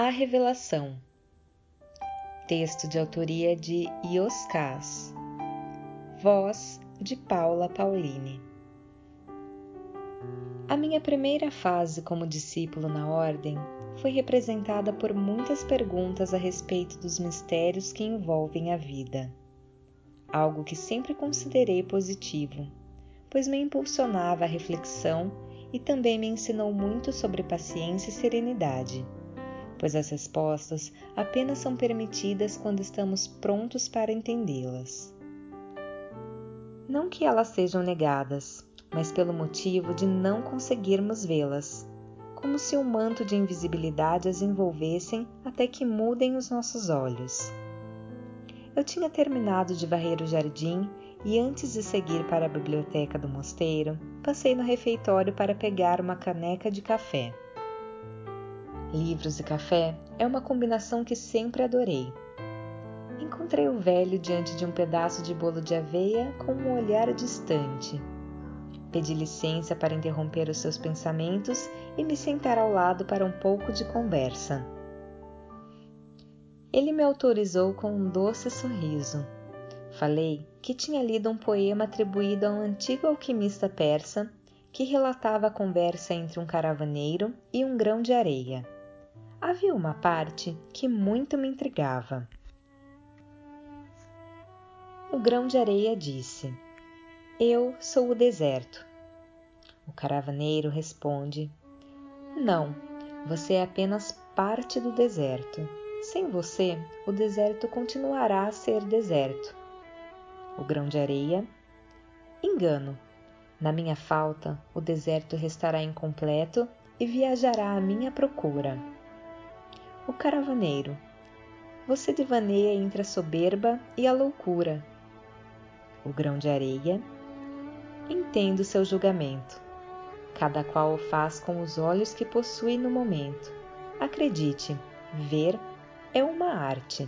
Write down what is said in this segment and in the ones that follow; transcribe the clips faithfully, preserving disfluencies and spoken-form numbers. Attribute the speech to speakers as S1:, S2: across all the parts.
S1: A Revelação. Texto de autoria de Ioscas. Voz de Paula Pauline. A minha primeira fase como discípulo na ordem foi representada por muitas perguntas a respeito dos mistérios que envolvem a vida. Algo que sempre considerei positivo, pois me impulsionava à reflexão e também me ensinou muito sobre paciência e serenidade, pois as respostas apenas são permitidas quando estamos prontos para entendê-las. Não que elas sejam negadas, mas pelo motivo de não conseguirmos vê-las, como se um manto de invisibilidade as envolvessem até que mudem os nossos olhos. Eu tinha terminado de varrer o jardim e antes de seguir para a biblioteca do mosteiro, passei no refeitório para pegar uma caneca de café. Livros e café é uma combinação que sempre adorei. Encontrei o velho diante de um pedaço de bolo de aveia com um olhar distante. Pedi licença para interromper os seus pensamentos e me sentar ao lado para um pouco de conversa. Ele me autorizou com um doce sorriso. Falei que tinha lido um poema atribuído a um antigo alquimista persa que relatava a conversa entre um caravaneiro e um grão de areia. Havia uma parte que muito me intrigava. O grão de areia disse: "Eu sou o deserto." O caravaneiro responde: "Não, você é apenas parte do deserto. Sem você, o deserto continuará a ser deserto." O grão de areia: "Engano. Na minha falta, o deserto restará incompleto e viajará à minha procura." O caravaneiro: "Você devaneia entre a soberba e a loucura." O grão de areia: "Entendo seu julgamento. Cada qual o faz com os olhos que possui no momento. Acredite, ver é uma arte."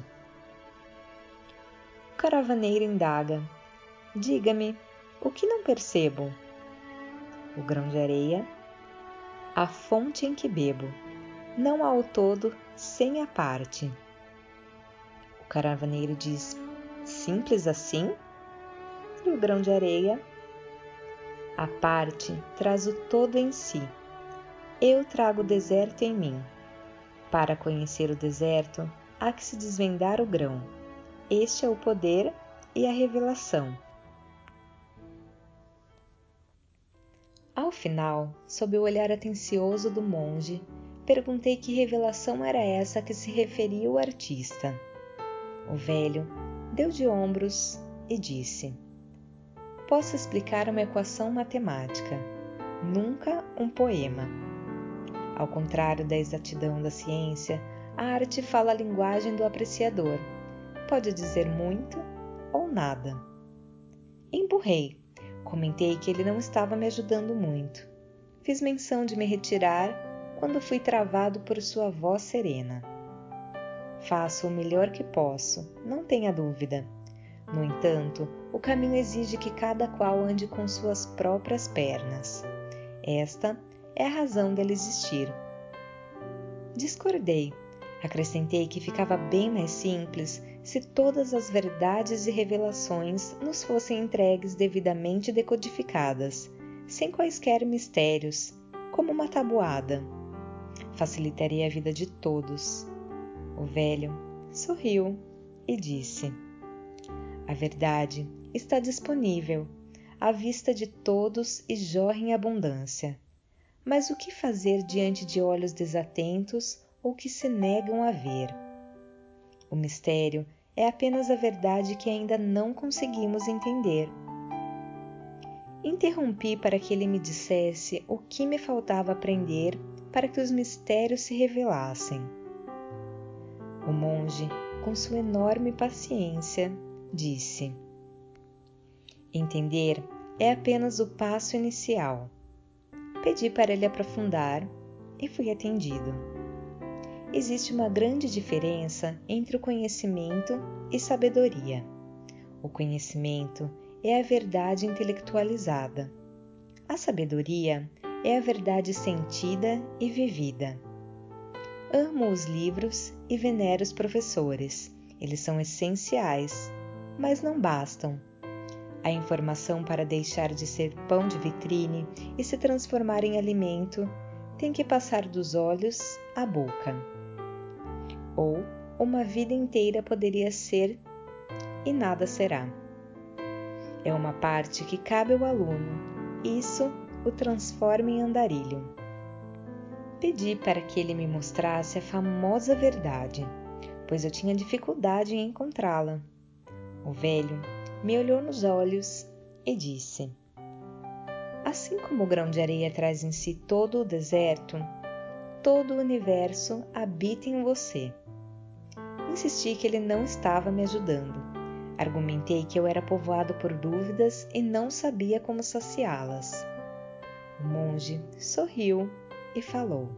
S1: O caravaneiro indaga: "Diga-me, o que não percebo?" O grão de areia: "A fonte em que bebo. Não há o todo sem a parte." O caravaneiro diz: "Simples assim?" E o grão de areia: "A parte traz o todo em si. Eu trago o deserto em mim. Para conhecer o deserto, há que se desvendar o grão. Este é o poder e a revelação." Ao final, sob o olhar atencioso do monge, perguntei que revelação era essa a que se referia o artista. O velho deu de ombros e disse: "Posso explicar uma equação matemática, nunca um poema. Ao contrário da exatidão da ciência, a arte fala a linguagem do apreciador. Pode dizer muito ou nada." Emburrei. Comentei que ele não estava me ajudando muito. Fiz menção de me retirar quando fui travado por sua voz serena. "Faço o melhor que posso, não tenha dúvida. No entanto, o caminho exige que cada qual ande com suas próprias pernas. Esta é a razão dele existir." Discordei. Acrescentei que ficava bem mais simples se todas as verdades e revelações nos fossem entregues devidamente decodificadas, sem quaisquer mistérios, como uma tabuada. Facilitaria a vida de todos. O velho sorriu e disse: "A verdade está disponível, à vista de todos e jorra em abundância. Mas o que fazer diante de olhos desatentos ou que se negam a ver? O mistério é apenas a verdade que ainda não conseguimos entender." Interrompi para que ele me dissesse o que me faltava aprender para que os mistérios se revelassem. O monge, com sua enorme paciência, disse: "Entender é apenas o passo inicial." Pedi para ele aprofundar e fui atendido. Existe uma grande diferença entre o conhecimento e sabedoria. O conhecimento é a verdade intelectualizada. A sabedoria é a verdade sentida e vivida. Amo os livros e venero os professores. Eles são essenciais, mas não bastam. A informação, para deixar de ser pão de vitrine e se transformar em alimento, tem que passar dos olhos à boca. Ou uma vida inteira poderia ser e nada será. É uma parte que cabe ao aluno. Isso o transforma em andarilho. Pedi para que ele me mostrasse a famosa verdade, pois eu tinha dificuldade em encontrá-la. O velho me olhou nos olhos e disse: assim como o grão de areia traz em si todo o deserto, todo o universo habita em você. Insisti que ele não estava me ajudando. Argumentei que eu era povoado por dúvidas e não sabia como saciá-las. O monge sorriu e falou: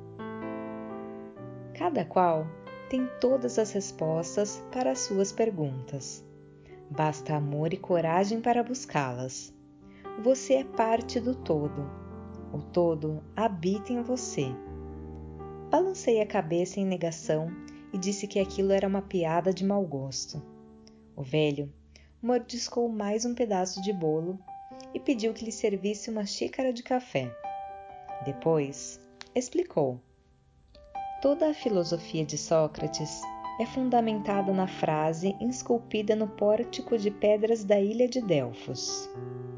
S1: cada qual tem todas as respostas para as suas perguntas. Basta amor e coragem para buscá-las. Você é parte do todo. O todo habita em você. Balancei a cabeça em negação e disse que aquilo era uma piada de mau gosto. O velho mordiscou mais um pedaço de bolo e pediu que lhe servisse uma xícara de café. Depois, explicou. Toda a filosofia de Sócrates é fundamentada na frase esculpida no pórtico de pedras da ilha de Delfos: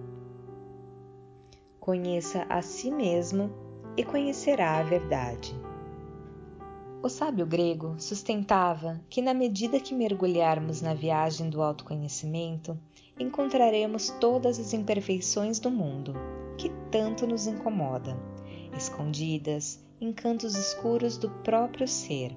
S1: conheça a si mesmo e conhecerá a verdade. O sábio grego sustentava que, na medida que mergulharmos na viagem do autoconhecimento, encontraremos todas as imperfeições do mundo, que tanto nos incomoda, escondidas em cantos escuros do próprio ser.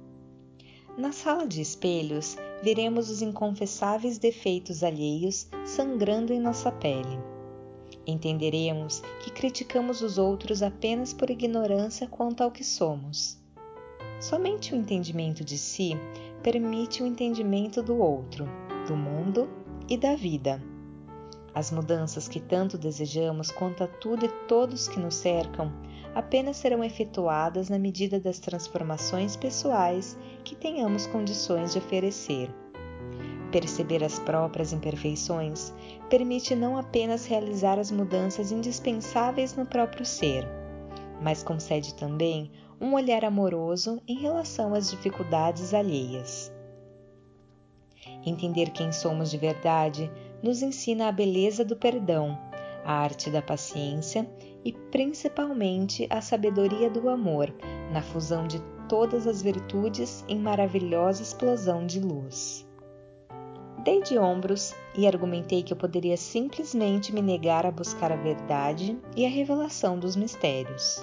S1: Na sala de espelhos, veremos os inconfessáveis defeitos alheios sangrando em nossa pele. Entenderemos que criticamos os outros apenas por ignorância quanto ao que somos. Somente o entendimento de si permite o entendimento do outro, do mundo e da vida. As mudanças que tanto desejamos quanto a tudo e todos que nos cercam apenas serão efetuadas na medida das transformações pessoais que tenhamos condições de oferecer. Perceber as próprias imperfeições permite não apenas realizar as mudanças indispensáveis no próprio ser, mas concede também um olhar amoroso em relação às dificuldades alheias. Entender quem somos de verdade nos ensina a beleza do perdão, a arte da paciência e principalmente a sabedoria do amor, na fusão de todas as virtudes em maravilhosa explosão de luz. Dei de ombros e argumentei que eu poderia simplesmente me negar a buscar a verdade e a revelação dos mistérios.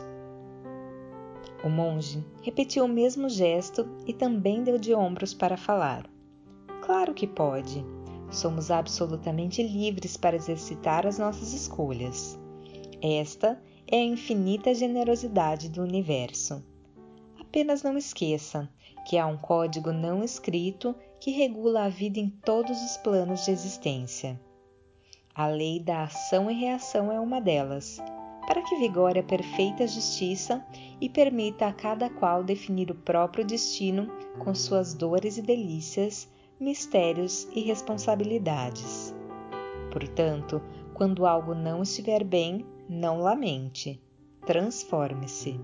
S1: O monge repetiu o mesmo gesto e também deu de ombros para falar. Claro que pode. Somos absolutamente livres para exercitar as nossas escolhas. Esta é a infinita generosidade do universo. Apenas não esqueça que há um código não escrito que regula a vida em todos os planos de existência. A lei da ação e reação é uma delas, para que vigore a perfeita justiça e permita a cada qual definir o próprio destino com suas dores e delícias, mistérios e responsabilidades. Portanto, quando algo não estiver bem, não lamente, transforme-se.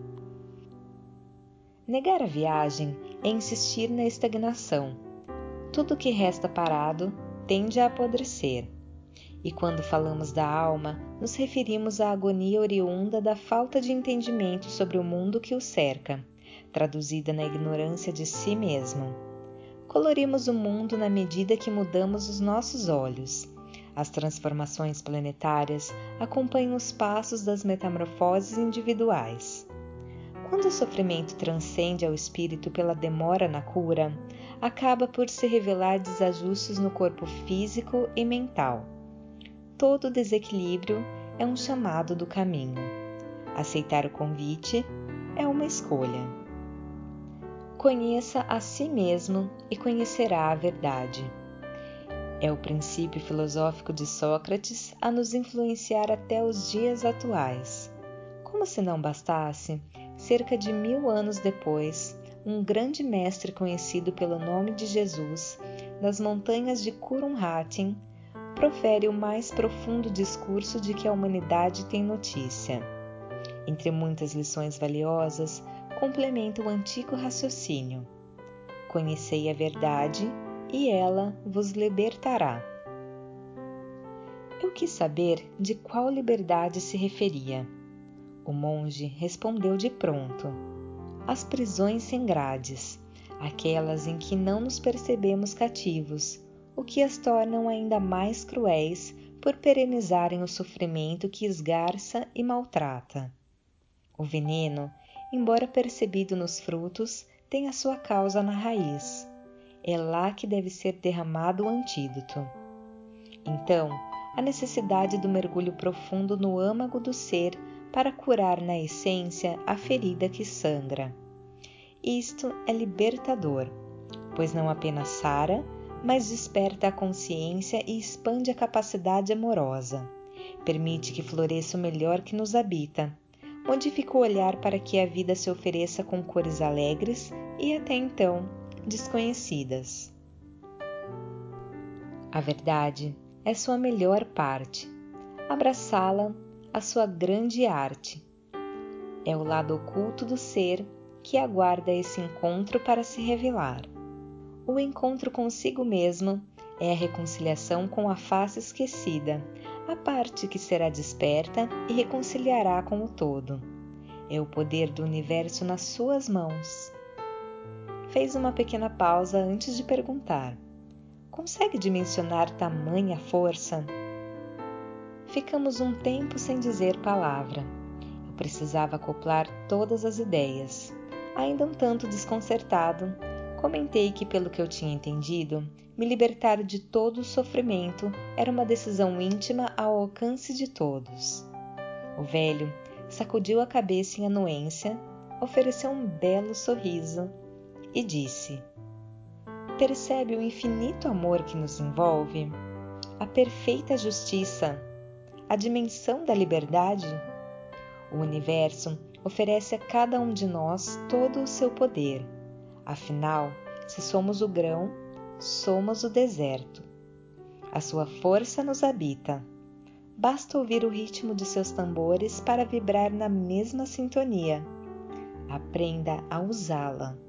S1: Negar a viagem é insistir na estagnação. Tudo que resta parado tende a apodrecer. E quando falamos da alma, nos referimos à agonia oriunda da falta de entendimento sobre o mundo que o cerca, traduzida na ignorância de si mesmo. Colorimos o mundo na medida que mudamos os nossos olhos. As transformações planetárias acompanham os passos das metamorfoses individuais. Quando o sofrimento transcende ao espírito pela demora na cura, acaba por se revelar desajustes no corpo físico e mental. Todo desequilíbrio é um chamado do caminho. Aceitar o convite é uma escolha. Conheça a si mesmo e conhecerá a verdade. É o princípio filosófico de Sócrates a nos influenciar até os dias atuais. Como se não bastasse, cerca de mil anos depois, um grande mestre conhecido pelo nome de Jesus, das montanhas de Curumhatin, profere o mais profundo discurso de que a humanidade tem notícia. Entre muitas lições valiosas, complementa o antigo raciocínio: conhecei a verdade e ela vos libertará. Eu quis saber de qual liberdade se referia. O monge respondeu de pronto: as prisões sem grades, aquelas em que não nos percebemos cativos, o que as tornam ainda mais cruéis por perenizarem o sofrimento que esgarça e maltrata. O veneno, embora percebido nos frutos, tem a sua causa na raiz. É lá que deve ser derramado o antídoto. Então, a necessidade do mergulho profundo no âmago do ser para curar na essência a ferida que sangra. Isto é libertador, pois não apenas sara, mas desperta a consciência e expande a capacidade amorosa. Permite que floresça o melhor que nos habita. Modifica o olhar para que a vida se ofereça com cores alegres e até então desconhecidas. A verdade é sua melhor parte. Abraçá-la, a sua grande arte. É o lado oculto do ser que aguarda esse encontro para se revelar. O encontro consigo mesmo é a reconciliação com a face esquecida, a parte que será desperta e reconciliará com o todo. É o poder do universo nas suas mãos. Fez uma pequena pausa antes de perguntar: consegue dimensionar tamanha força? Ficamos um tempo sem dizer palavra. Eu precisava acoplar todas as ideias. Ainda um tanto desconcertado, comentei que, pelo que eu tinha entendido, me libertar de todo o sofrimento era uma decisão íntima ao alcance de todos. O velho sacudiu a cabeça em anuência, ofereceu um belo sorriso e disse: percebe o infinito amor que nos envolve? A perfeita justiça? A dimensão da liberdade? O universo oferece a cada um de nós todo o seu poder. Afinal, se somos o grão, somos o deserto. A sua força nos habita. Basta ouvir o ritmo de seus tambores para vibrar na mesma sintonia. Aprenda a usá-la.